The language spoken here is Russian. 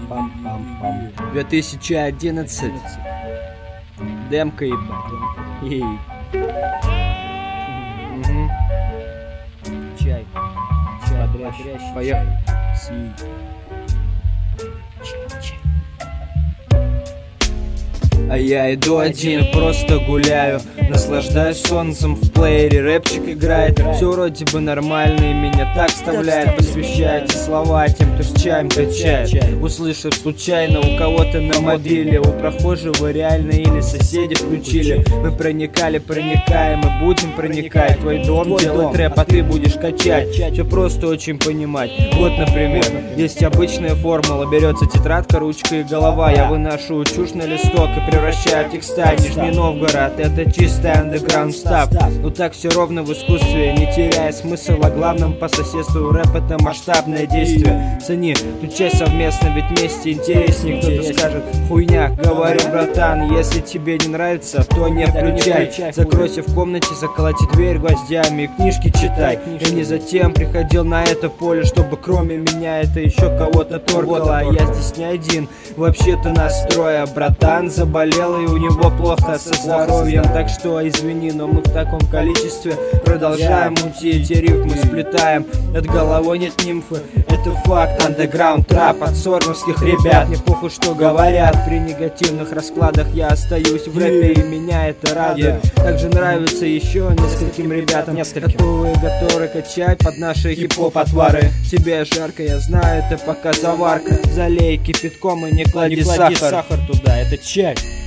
Пам-пам-пам. 2011. Демка ебать. Чай. Бодрящий. Поехали. А я иду один, просто гуляю, наслаждаюсь солнцем, в плеере рэпчик играет. Все вроде бы нормально и меня так вставляет. Посвящайте слова тем, кто с чаем качает. Услышав случайно у кого-то на мобиле, у прохожего реально или соседи включили. Мы проникали, проникаем и будем проникать. Твой дом делает рэп, а ты будешь качать. Все просто очень понимать. Вот, например, есть обычная формула. Берется тетрадка, ручка и голова. Я выношу чушь на листок и превращаю текста. Нижний Новгород — это чистый андеграунд став. Но так все ровно в искусстве, не теряя смысл. О главном по соседству рэп — это масштабное действие. Цени ту часть совместно, ведь вместе интереснее. Кто-то скажет: хуйня, говорю, братан, если тебе не нравится, то не включай. Закройся в комнате, заколоти дверь гвоздями и книжки читай. Я не затем приходил на это поле, чтобы кроме меня это еще кого-то торкало. А я здесь не один, вообще-то нас трое. Братан заболел и у него плохо со здоровьем, так что извини, но мы в таком количестве продолжаем мутить, и рифмы сплетаем. Над головой нет нимфы, это факт. Андеграунд трап от сормовских ребят. Мне похуй, что говорят, при негативных раскладах я остаюсь в рэпе, и меня это радует. Также нравится еще нескольким ребятам, которые качать под наши хип-хоп отвары. Тебе жарко, я знаю, это пока заварка. Залей кипятком и не клади сахар туда, это чай.